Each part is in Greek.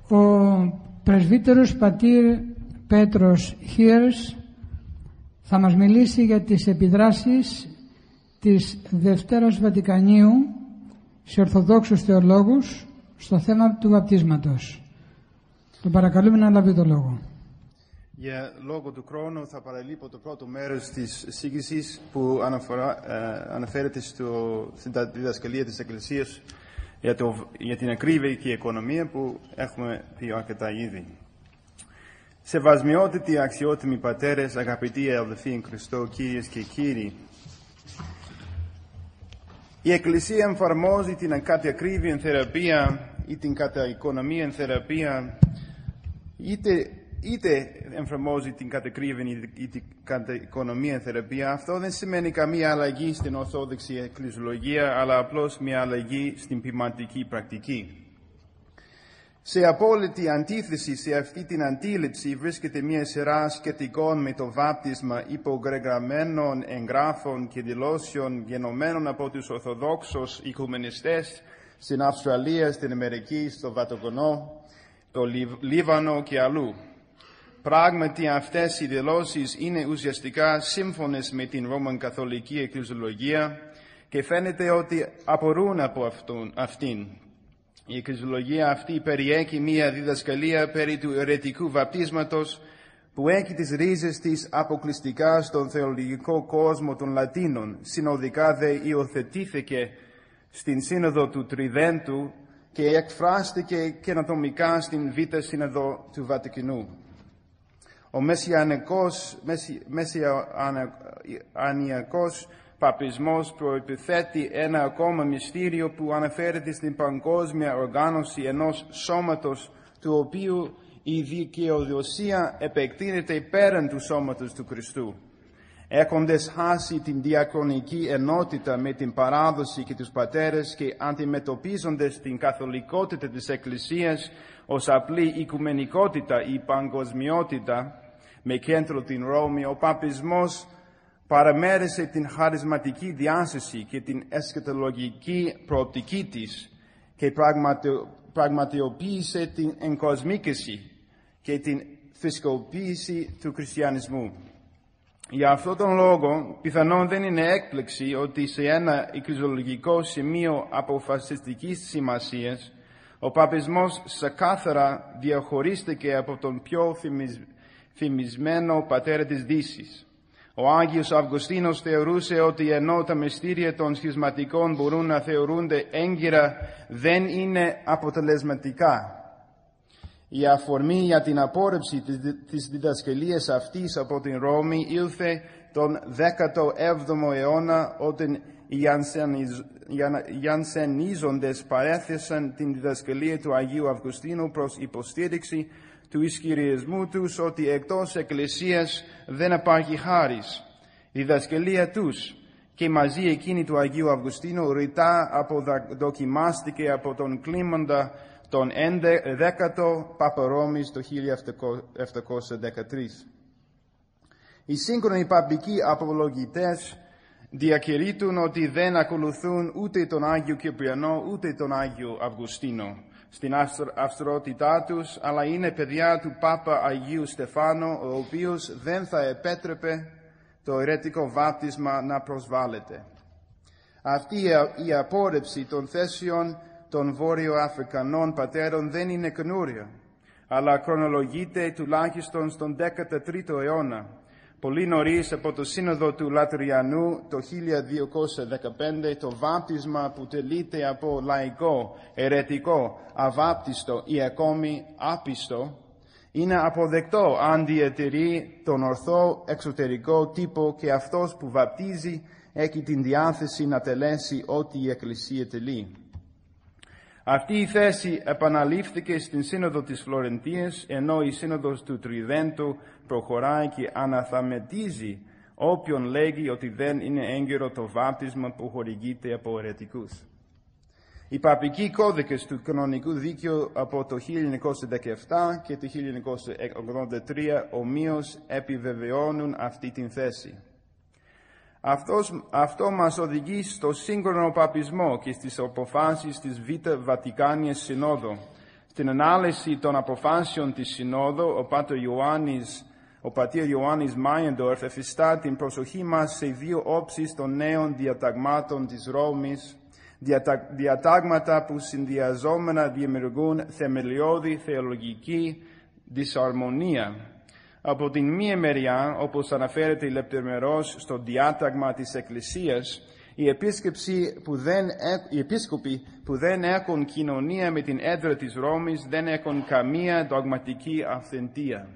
Ο πρεσβύτερος πατήρ Πέτρος Χίερς θα μας μιλήσει για τις επιδράσεις της Δευτέρας Βατικανίου σε Ορθοδόξους θεολόγους στο θέμα του βαπτίσματος. Τον παρακαλούμε να λάβει το λόγο. Για λόγω του χρόνου θα παραλείπω το πρώτο μέρος της εισήγησης που αναφέρεται στην διδασκαλία της Εκκλησίας για την ακρίβεια και η οικονομία που έχουμε πει αρκετά ήδη. Σεβασμιότατοι αξιότιμοι πατέρες, αγαπητοί αδελφοί εν Χριστώ, κυρίες και κύριοι, η Εκκλησία εφαρμόζει την κατακρίβεια θεραπεία ή την καταοικονομία θεραπεία, είτε εφαρμόζει την κατακρίβεια ή την καταοικονομία θεραπεία. Αυτό δεν σημαίνει καμία αλλαγή στην Ορθόδοξη Εκκλησιολογία, αλλά απλώς μια αλλαγή στην ποιηματική πρακτική. Σε απόλυτη αντίθεση σε αυτή την αντίληψη βρίσκεται μια σειρά σχετικών με το βάπτισμα υπογεγραμμένων εγγράφων και δηλώσεων γενομένων από τους Ορθοδόξους οικουμενιστές στην Αυστραλία, στην Αμερική, στο Βατικανό, το Λίβανο και αλλού. Πράγματι αυτές οι δηλώσεις είναι ουσιαστικά σύμφωνες με την Ρωμαϊκή Εκκλησιολογία και φαίνεται ότι απορρούν από αυτήν. Η εκκλησιολογία αυτή περιέχει μία διδασκαλία περί του αιρετικού βαπτίσματος που έχει τις ρίζες της αποκλειστικά στον θεολογικό κόσμο των Λατίνων. Συνοδικά δε υιοθετήθηκε στην Σύνοδο του Τριδέντου και εκφράστηκε καινοτομικά στην Β' Σύνοδο του Βατικανού. Ο μεσιανικός παπισμός προϋποθέτει ένα ακόμα μυστήριο που αναφέρεται στην παγκόσμια οργάνωση ενός σώματος του οποίου η δικαιοδοσία επεκτείνεται πέραν του σώματος του Χριστού. Έχοντας χάσει την διακονική ενότητα με την παράδοση και τους πατέρες και αντιμετωπίζοντας την καθολικότητα της Εκκλησίας ως απλή οικουμενικότητα ή παγκοσμιότητα με κέντρο την Ρώμη, ο παπισμός παραμέρισε την χαρισματική διάσταση και την εσχατολογική προοπτική της και πραγματιοποίησε την εγκοσμίκηση και την θρησκοποίηση του χριστιανισμού. Για αυτόν τον λόγο, πιθανόν δεν είναι έκπληξη ότι σε ένα εκκλησιολογικό σημείο αποφασιστικής σημασίας, ο παπισμός ξεκάθαρα διαχωρίστηκε από τον πιο φημισμένο πατέρα της Δύσης. Ο Άγιος Αυγουστίνος θεωρούσε ότι ενώ τα μυστήρια των σχισματικών μπορούν να θεωρούνται έγκυρα, δεν είναι αποτελεσματικά. Η αφορμή για την απόρριψη της διδασκαλίας αυτής από την Ρώμη ήλθε τον 17ο αιώνα, όταν οι Γιανσενίζοντες παρέθεσαν την διδασκαλία του Αγίου Αυγουστίνου προς υποστήριξη του ισχυρισμού τους ότι εκτός Εκκλησίας δεν υπάρχει χάρις. Η διδασκαλία τους και μαζί εκείνη του Αγίου Αυγουστίνου ρητά αποδοκιμάστηκε από τον κλίμοντα τον 11ο Πάπα Ρώμης το 1713. Οι σύγχρονοι παπικοί απολογητές διακηρύττουν ότι δεν ακολουθούν ούτε τον Άγιο Κυπριανό ούτε τον Άγιο Αυγουστίνο στην αυστηρότητά τους, αλλά είναι παιδιά του Πάπα Αγίου Στεφάνου, ο οποίος δεν θα επέτρεπε το αιρετικό βάπτισμα να προσβάλλεται. Αυτή η απόρριψη των θέσεων των Βόρειο-Αφρικανών πατέρων δεν είναι καινούρια, αλλά χρονολογείται τουλάχιστον στον 13ο αιώνα, πολύ νωρίς από το Σύνοδο του Λατριανού το 1215. Το βάπτισμα που τελείται από λαϊκό, αιρετικό, αβάπτιστο ή ακόμη άπιστο είναι αποδεκτό αν διατηρεί τον ορθό εξωτερικό τύπο και αυτός που βαπτίζει έχει την διάθεση να τελέσει ό,τι η Εκκλησία τελεί. Αυτή η θέση επαναλήφθηκε στην Σύνοδο της Φλωρεντίας, ενώ η Σύνοδος του Τριδέντου προχωράει και αναθαμετίζει όποιον λέγει ότι δεν είναι έγκυρο το βάπτισμα που χορηγείται από αιρετικούς. Οι παπικοί κώδικες του κανονικού δίκαιου από το 1917 και το 1983 ομοίως επιβεβαιώνουν αυτή την θέση. Αυτό μας οδηγεί στο σύγχρονο παπισμό και στις αποφάσεις της Β' Βατικάνιας Συνόδου, Στην ανάλυση των αποφάσεων της Συνόδου, ο πατήρ Ιωάννης Μάιεντορφ εφιστά την προσοχή μας σε δύο όψεις των νέων διαταγμάτων της Ρώμης, διατάγματα που συνδυαζόμενα δημιουργούν θεμελιώδη θεολογική δυσαρμονία. Από την μία μεριά, όπως αναφέρεται λεπτομερώς στο διάταγμα της Εκκλησίας, οι επίσκοποι που δεν έχουν κοινωνία με την έδρα της Ρώμης δεν έχουν καμία δογματική αυθεντία.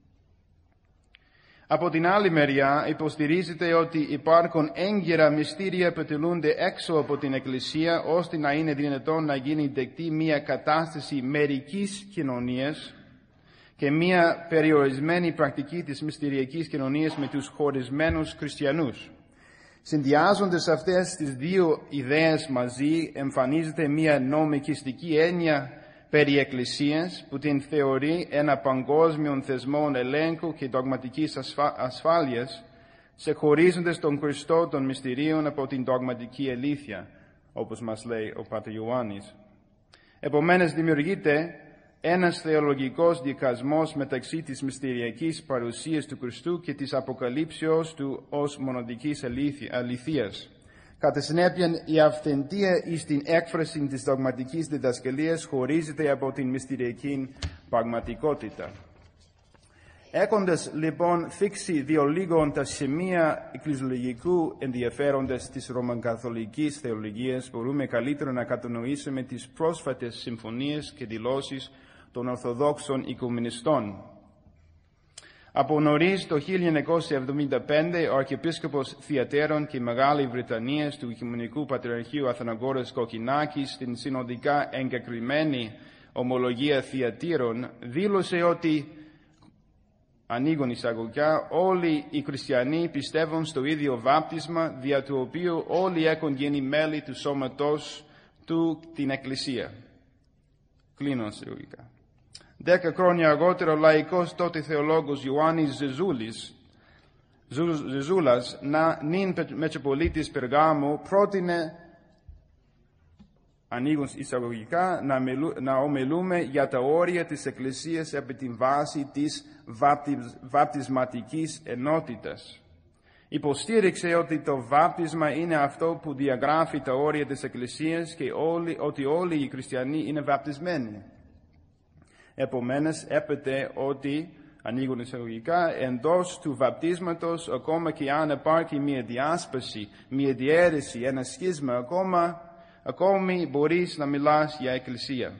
Από την άλλη μεριά υποστηρίζεται ότι υπάρχουν έγκυρα μυστήρια που τελούνται έξω από την Εκκλησία, ώστε να είναι δυνατόν να γίνει δεκτή μια κατάσταση μερικής κοινωνίας και μια περιορισμένη πρακτική της μυστηριακής κοινωνίας με τους χωρισμένους χριστιανούς. Συνδυάζοντας αυτές τις δύο ιδέες μαζί, εμφανίζεται μια νομικιστική έννοια περί Εκκλησίας που την θεωρεί ένα παγκόσμιο θεσμό ελέγχου και δογματικής ασφάλειας, ξεχωρίζοντας τον Χριστό των μυστηρίων από την δογματική αλήθεια, όπως μας λέει ο πατήρ Ιωάννης. Επομένως, δημιουργείται ένας θεολογικός δικασμός μεταξύ της μυστηριακής παρουσίας του Χριστού και της αποκαλύψεως του ως μοναδικής αληθείας. Κατά συνέπεια, η αυθεντία εις την έκφραση της δογματικής διδασκαλίας χωρίζεται από την μυστηριακή πραγματικότητα. Έχοντας λοιπόν θίξει διολίγων τα σημεία εκκλησιολογικού ενδιαφέροντος της ρωμαϊκοκαθολικής θεολογίας, μπορούμε καλύτερα να κατανοήσουμε τις πρόσφατες συμφωνίες και δηλώσεις των Ορθοδόξων Οικουμενιστών. Από νωρίς το 1975, ο Αρχιεπίσκοπος Θειατέρων και Μεγάλη Βρετανίας του Οικουμενικού Πατριαρχείου Αθαναγόρας Κοκκινάκης στην συνοδικά εγκεκριμένη ομολογία Θειατήρων δήλωσε ότι, ανοίγουν εισαγωγικά, όλοι οι χριστιανοί πιστεύουν στο ίδιο βάπτισμα, δια του οποίου όλοι έχουν γίνει μέλη του σώματος του, την Εκκλησία. Κλείνω εισαγωγικά. 10 χρόνια αργότερα, ο λαϊκός τότε θεολόγος Ιωάννης Ζεζούλας, νυν Μετροπολίτης Περγάμου, πρότεινε, ανοίγουν εισαγωγικά, να ομιλούμε για τα όρια της Εκκλησίας επί την βάση της βαπτισματικής ενότητας. Υποστήριξε ότι το βάπτισμα είναι αυτό που διαγράφει τα όρια της Εκκλησίας και ότι όλοι οι χριστιανοί είναι βαπτισμένοι. Επομένως, έπεται ότι, ανοίγουν εισαγωγικά, εντός του βαπτίσματος, ακόμα και αν υπάρχει μια διάσπαση, μια διαίρεση, ένα σχίσμα, ακόμη μπορείς να μιλάς για Εκκλησία.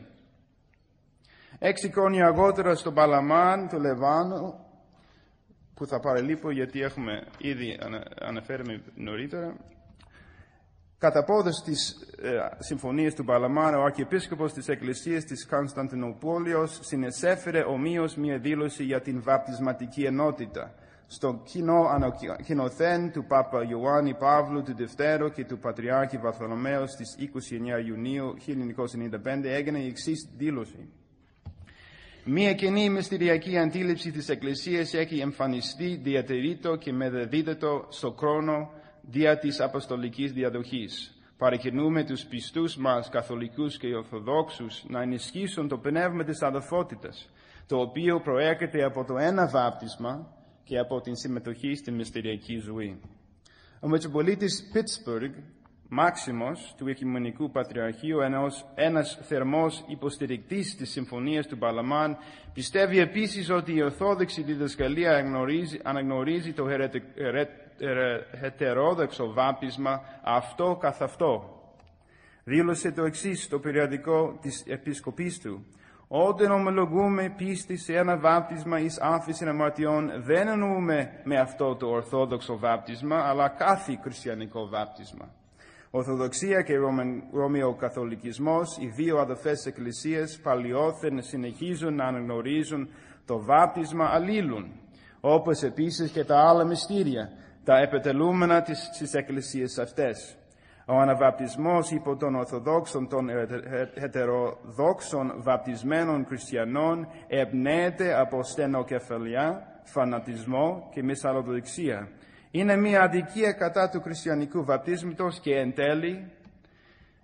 6 χρόνια αργότερα στο Παλαμάν του Λεβάνου, που θα παραλείπω γιατί έχουμε ήδη αναφέρει νωρίτερα, κατά πόδες της συμφωνίας του Παλαμάν, ο Αρχιεπίσκοπος της Εκκλησίας της Κωνσταντινούπολης συνεισέφερε ομοίως μια δήλωση για την βαπτισματική ενότητα. Στο κοινό ανακοινωθέν του Πάπα Ιωάννη Παύλου του Δευτέρου και του Πατριάρχη Βαρθολομαίου στις 29 Ιουνίου 1995 έγινε η εξής δήλωση. Μια κοινή μυστηριακή αντίληψη της Εκκλησίας έχει εμφανιστεί, διατηρείτο και μεταδίδεται στο χρόνο δια της αποστολικής διαδοχής. Παρακινούμε τους πιστούς μας, καθολικούς και ορθοδόξους, να ενισχύσουν το πνεύμα της αδελφότητας, το οποίο προέρχεται από το ένα βάπτισμα και από την συμμετοχή στη μυστηριακή ζωή. Ο Μετροπολίτης Πίτσμπουργκ, Μάξιμος του Οικουμενικού Πατριαρχείου, ένας θερμός υποστηρικτής της Συμφωνίας του Παλαμάν, πιστεύει επίσης ότι η Ορθόδοξη διδασκαλία αναγνωρίζει το heterodoxo βάπτισμα αυτό καθ' αυτό. Δήλωσε το εξής στο περιοδικό της Επισκοπής του. Όταν ομολογούμε πίστη σε ένα βάπτισμα εις άφεση αμαρτιών, δεν εννοούμε με αυτό το ορθόδοξο βάπτισμα, αλλά κάθε χριστιανικό βάπτισμα. Ορθοδοξία και Ρωμαιοκαθολικισμός, οι δύο αδελφές εκκλησίες, παλιόθεν συνεχίζουν να αναγνωρίζουν το βάπτισμα αλλήλων, όπως επίσης και τα άλλα μυστήρια, τα επιτελούμενα της εκκλησίες αυτές. Ο αναβαπτισμός υπό των Ορθοδόξων των heterodόξων βαπτισμένων χριστιανών εμπνέεται από στενοκεφαλιά, φανατισμό και μυσαλλοδοξία. Είναι μια αδικία κατά του χριστιανικού βαπτίσματος και εν τέλει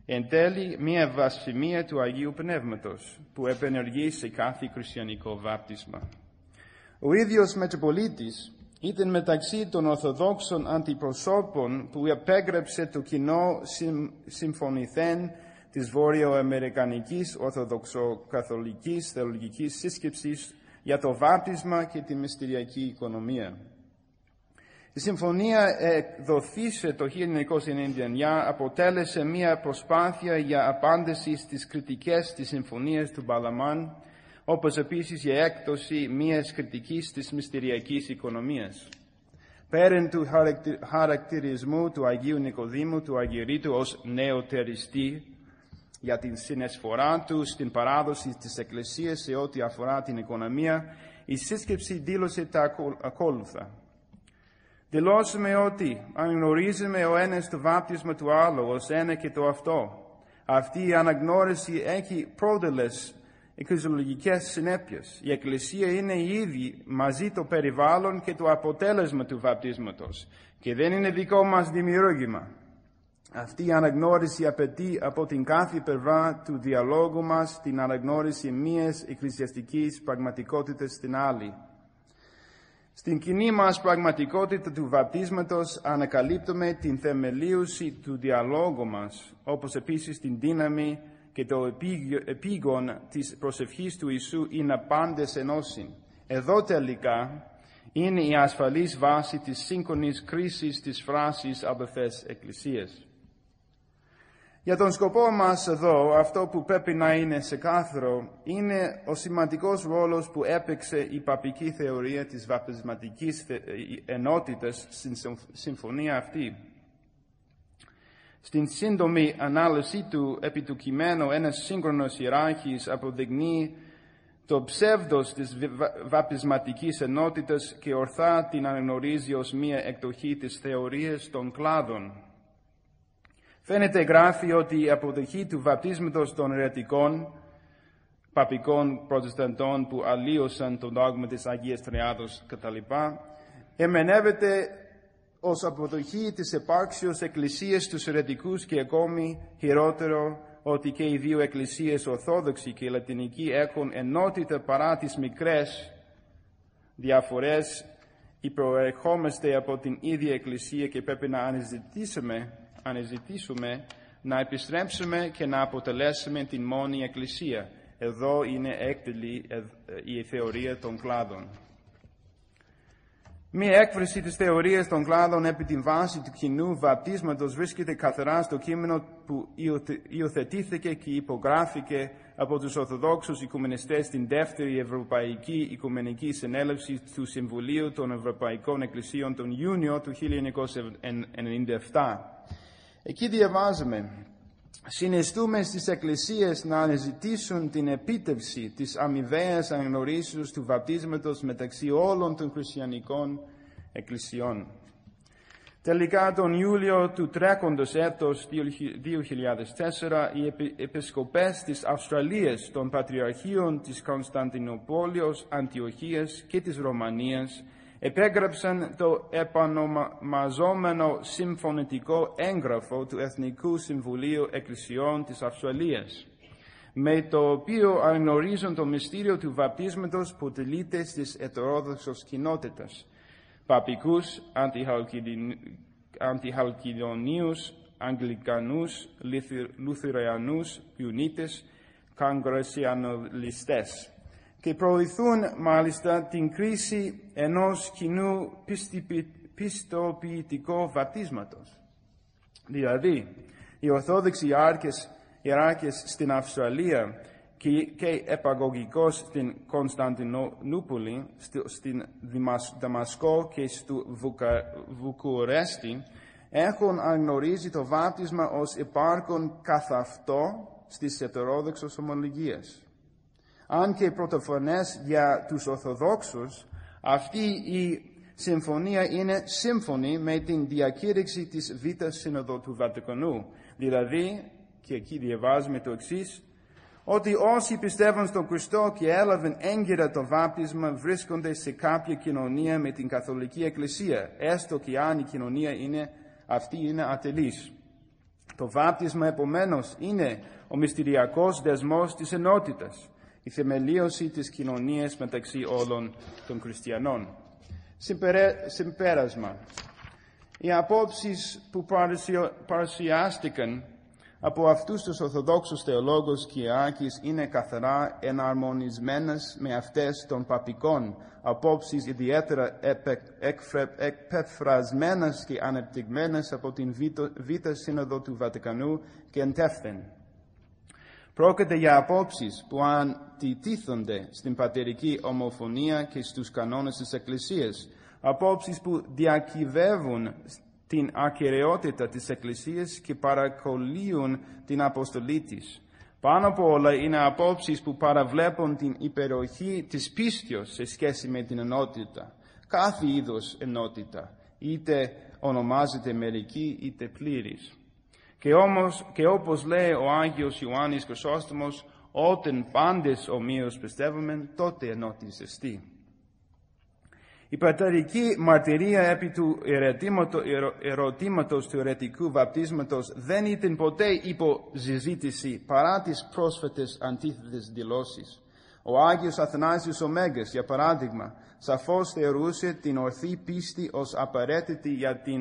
Εν τέλει, μία βασιμία του Αγίου Πνεύματος, που επενεργεί σε κάθε χριστιανικό βάπτισμα. Ο ίδιος Μετροπολίτης ήταν μεταξύ των Ορθοδόξων αντιπροσώπων που επέγραψε το κοινό συμφωνηθέν της Βόρειο-Αμερικανικής Ορθοδοξοκαθολικής Θεολογικής Σύσκεψης για το βάπτισμα και τη μυστηριακή οικονομία. Η συμφωνία εκδοθήσε το 1999 αποτέλεσε μια προσπάθεια για απάντηση στις κριτικές της συμφωνίας του Παλαμάν, όπως επίσης η έκδοση μιας κριτικής της μυστηριακής οικονομίας. Πέραν του χαρακτηρισμού του Αγίου Νικοδήμου του Αγιορείτου ως νεοτεριστή για την συνεισφορά του στην παράδοση της Εκκλησίας σε ό,τι αφορά την οικονομία, η σύσκεψη δήλωσε τα ακόλουθα. Δηλώσαμε ότι αν γνωρίζουμε ο ένας το βάπτισμα του άλλου ως ένα και το αυτό, αυτή η αναγνώριση έχει πρόδελες εκκλησιολογικές συνέπειες. Η Εκκλησία είναι ήδη μαζί το περιβάλλον και το αποτέλεσμα του βαπτίσματος και δεν είναι δικό μας δημιούργημα. Αυτή η αναγνώριση απαιτεί από την κάθε πλευρά του διαλόγου μας την αναγνώριση μιας εκκλησιαστικής πραγματικότητας στην άλλη. Στην κοινή μας πραγματικότητα του βαπτίσματος ανακαλύπτουμε την θεμελίωση του διαλόγου μας, όπως επίσης την δύναμη και το επίγον της προσευχής του Ιησού είναι πάντες ενώσιν. Εδώ τελικά είναι η ασφαλής βάση της σύγχρονης κρίσης της φράσης αδελφές Εκκλησίας. Για τον σκοπό μας εδώ, αυτό που πρέπει να είναι ξεκάθαρο είναι ο σημαντικός ρόλος που έπαιξε η παπική θεωρία της βαπτισματικής ενότητας στην συμφωνία αυτή. Στην σύντομη ανάλυση του επί του κειμένου, ένας σύγχρονος ιεράρχης αποδεικνύει το ψεύδος της βαπτισματικής ενότητας και ορθά την αναγνωρίζει ως μία εκδοχή της θεωρίας των κλάδων. Φαίνεται, γράφει, ότι η αποδοχή του βαπτίσματος των αιρετικών, παπικών προτεσταντών που αλλίωσαν το δόγμα της Αγίας Τριάδος κτλ. Εμενεύεται ως αποδοχή της επάρξεως εκκλησίας τους αιρετικούς και ακόμη χειρότερο ότι και οι δύο εκκλησίες Ορθόδοξη και Λατινική έχουν ενότητα παρά τις μικρές διαφορές. Προερχόμαστε από την ίδια εκκλησία και πρέπει να αναζητήσουμε να επιστρέψουμε και να αποτελέσουμε την μόνη εκκλησία. Εδώ είναι έκτελη η θεωρία των κλάδων. Μία έκφραση της θεωρίας των κλάδων επί την βάση του κοινού βαπτίσματος βρίσκεται καθαρά στο κείμενο που υιοθετήθηκε και υπογράφηκε από τους Ορθοδόξους Οικουμενιστές στην Δεύτερη Ευρωπαϊκή Οικουμενική Συνέλευση του Συμβουλίου των Ευρωπαϊκών Εκκλησίων τον Ιούνιο του 1997. Εκεί διαβάζουμε: «Συνιστούμε στις εκκλησίες να αναζητήσουν την επίτευξη της αμοιβαίας αναγνωρίσεως του βαπτίσματος μεταξύ όλων των χριστιανικών εκκλησιών». Τελικά, τον Ιούλιο του τρέχοντος έτος 2004, οι επισκοπές της Αυστραλίας, των Πατριαρχείων της Κωνσταντινούπολης, Αντιοχίας και της Ρωμανίας επέγραψαν το επανομαζόμενο συμφωνητικό έγγραφο του Εθνικού Συμβουλίου Εκκλησιών της Αυστραλίας, με το οποίο αναγνωρίζουν το μυστήριο του βαπτίσματος που τελείται στις ετερόδοξες κοινότητες, παπικούς, αντιχαλκιδονίους, Αγγλικανούς, Λουθερανούς, Ιουνίτες, Καγκρεσιανολιστές, και προωθούν μάλιστα την κρίση ενός κοινού πιστοποιητικού βαπτίσματος. Δηλαδή, οι Ορθόδοξοι ιεράρχες στην Αυστραλία και επαγωγικώς στην Κωνσταντινούπολη, στην Δαμασκό και στο Βουκουρέστι έχουν αναγνωρίσει το βάπτισμα ως υπάρχον καθ' αυτό στις ετερόδοξες ομολογίες. Αν και πρωτοφανές για τους Ορθοδόξους, αυτή η συμφωνία είναι σύμφωνη με την διακήρυξη της Β' Σύνοδο του Βατικανού. Δηλαδή, και εκεί διαβάζουμε το εξής, ότι όσοι πιστεύουν στον Χριστό και έλαβαν έγκαιρα το βάπτισμα βρίσκονται σε κάποια κοινωνία με την Καθολική Εκκλησία, έστω και αν η κοινωνία αυτή είναι ατελής. Το βάπτισμα, επομένως, είναι ο μυστηριακός δεσμός της ενότητας, η θεμελίωση της κοινωνίας μεταξύ όλων των χριστιανών. Συμπέρασμα. Οι απόψεις που παρουσιάστηκαν από αυτούς τους Ορθοδόξους θεολόγους Κυριάκης είναι καθαρά εναρμονισμένες με αυτές των παπικών, απόψεις ιδιαίτερα εκπεφρασμένες και ανεπτυγμένες από την Β' Σύνοδο του Βατικανού και εντεύθεν. Πρόκειται για απόψεις που αντιτίθονται στην πατερική ομοφωνία και στους κανόνες της Εκκλησίας, απόψεις που διακυβεύουν την ακεραιότητα της Εκκλησίας και παρακολύουν την αποστολή της. Πάνω από όλα είναι απόψεις που παραβλέπουν την υπεροχή της πίστεως σε σχέση με την ενότητα, κάθε είδος ενότητα, είτε ονομάζεται μερική είτε πλήρης. Και όπως λέει ο Άγιος Ιωάννης Χρυσόστομος, όταν πάντες ομοίως πιστεύουμε, τότε ενότης εστί. Η πατερική μαρτυρία επί του ερωτήματος του αιρετικού βαπτίσματος δεν ήταν ποτέ υποσυζήτηση παρά τις πρόσφατες αντίθετες δηλώσεις. Ο Άγιος Αθανάσιος ο Μέγας, για παράδειγμα, σαφώς θεωρούσε την ορθή πίστη ως απαραίτητη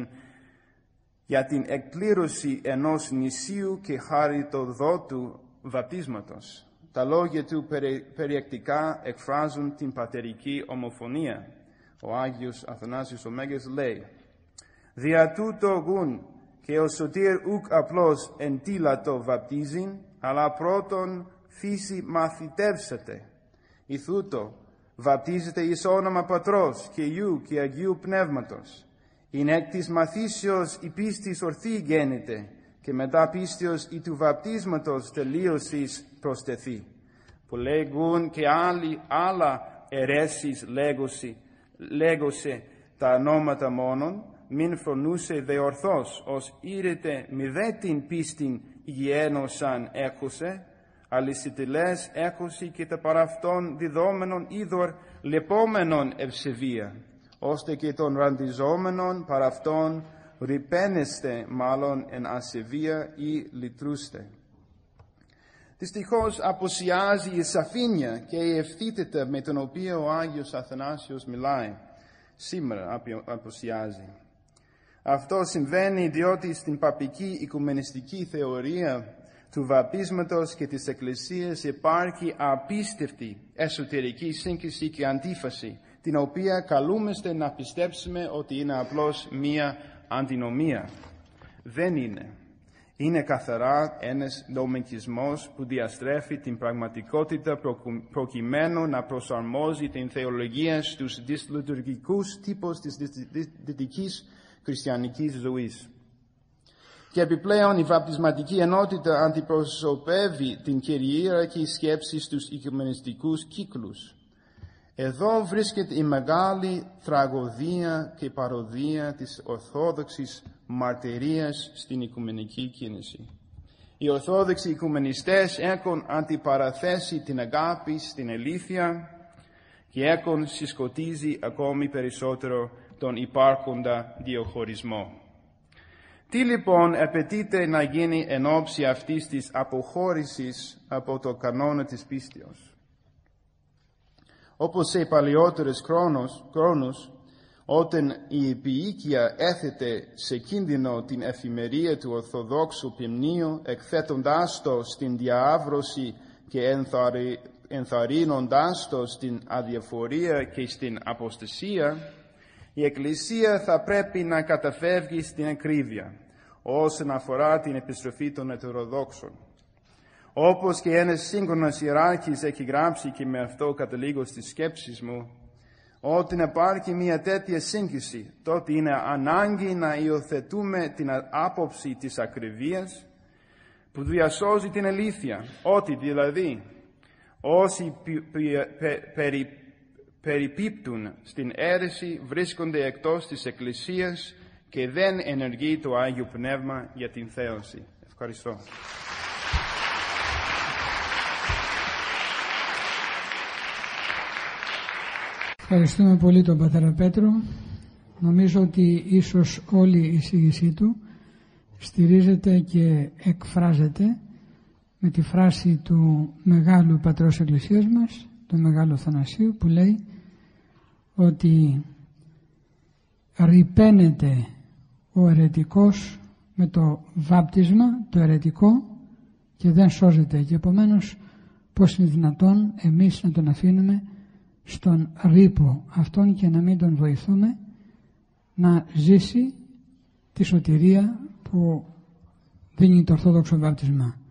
για την εκπλήρωση ενός νησίου και χαριτοδότου βαπτίσματος. Τα λόγια του περιεκτικά εκφράζουν την πατερική ομοφωνία. Ο Άγιος Αθανάσιος ο Μέγας λέει: «Δια τούτο γουν και ο σωτήρ ουκ απλώς εν τίλατο βαπτίζειν, αλλά πρώτον φύση μαθητεύσετε. Ηθούτο βαπτίζεται εις όνομα Πατρός και Υιού και Αγίου Πνεύματος. Είναι εκ της μαθήσεως η πίστης ορθή γέννηται, και μετά πίστεως η του βαπτίσματος τελείωσης προστεθεί. Που λέγουν και άλλα αιρέσεις λέγωσε τα ονόματα μόνον, μην φρονούσε δε ορθώς, ως ήρετε μη δε την πίστην γιένωσαν έκουσε, αλυσιτηλές έκουση και τα παραυτών διδόμενων είδωρ λεπόμενων ευσεβία, ώστε και των ραντιζόμενων παραυτών ρυπαίνεστε μάλλον εν ασεβία ή λυτρούστε». Δυστυχώς αποσιάζει η σαφήνεια και η ευθύτητα με την οποία ο Άγιος Αθανάσιος μιλάει. Σήμερα αποσιάζει. Αυτό συμβαίνει διότι στην παπική οικουμενιστική θεωρία του βαπτίσματος και της Εκκλησίας υπάρχει απίστευτη εσωτερική σύγκριση και αντίφαση, την οποία καλούμαστε να πιστέψουμε ότι είναι απλώς μία αντινομία. Δεν είναι. Είναι καθαρά ένας νομικισμός που διαστρέφει την πραγματικότητα προκειμένου να προσαρμόζει την θεολογία στους δυσλειτουργικούς τύπους της δυτικής χριστιανικής ζωής. Και επιπλέον η βαπτισματική ενότητα αντιπροσωπεύει την κυρίαρχη σκέψη στους οικουμενιστικούς κύκλους. Εδώ βρίσκεται η μεγάλη τραγωδία και παροδία της ορθόδοξης μαρτυρίας στην οικουμενική κίνηση. Οι ορθόδοξοι οικουμενιστές έχουν αντιπαραθέσει την αγάπη στην αλήθεια και έχουν συσκοτίζει ακόμη περισσότερο τον υπάρχοντα διαχωρισμό. Τι λοιπόν απαιτείται να γίνει εν ώψη αυτής της αποχώρησης από το κανόνα της πίστεως? Όπως σε παλαιότερες χρόνους, όταν η επιοίκεια έθετε σε κίνδυνο την εφημερία του Ορθοδόξου ποιμνίου, εκθέτοντάς το στην διάβρωση και ενθαρρύνοντάς το στην αδιαφορία και στην αποστασία, η Εκκλησία θα πρέπει να καταφεύγει στην ακρίβεια όσον αφορά την επιστροφή των ετεροδόξων. Όπως και ένας σύγχρονος ιεράρχης έχει γράψει, και με αυτό καταλήγω στις σκέψεις μου, όταν υπάρχει μια τέτοια σύγκριση, τότε είναι ανάγκη να υιοθετούμε την άποψη της ακριβίας που διασώζει την αλήθεια, ότι δηλαδή όσοι περιπίπτουν στην αίρεση βρίσκονται εκτός της Εκκλησίας και δεν ενεργεί το Άγιο Πνεύμα για την θέωση. Ευχαριστώ. Ευχαριστούμε πολύ τον Πατέρα Πέτρο. Νομίζω ότι ίσως όλη η εισήγησή του στηρίζεται και εκφράζεται με τη φράση του μεγάλου πατρός Εκκλησίας μας, του Μεγάλου Θανασίου, που λέει ότι ρυπαίνεται ο αιρετικός με το βάπτισμα, το αιρετικό, και δεν σώζεται. Και επομένως πώς είναι δυνατόν εμείς να τον αφήνουμε στον ρήπο αυτόν και να μην τον βοηθούμε να ζήσει τη σωτηρία που δίνει το Ορθόδοξο βάπτισμα.